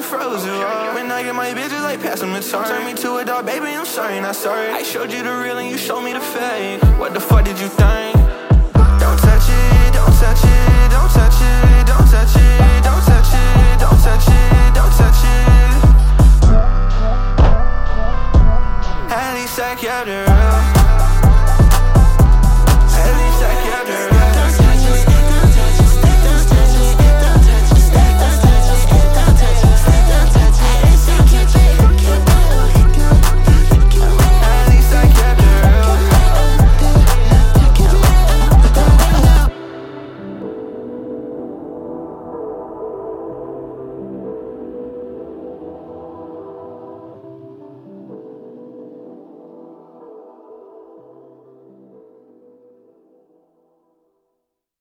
frozen. When I get my bitches, like pass them the tar. Turn me to a dog, baby, I'm sorry, not sorry. I showed you the real and you showed me the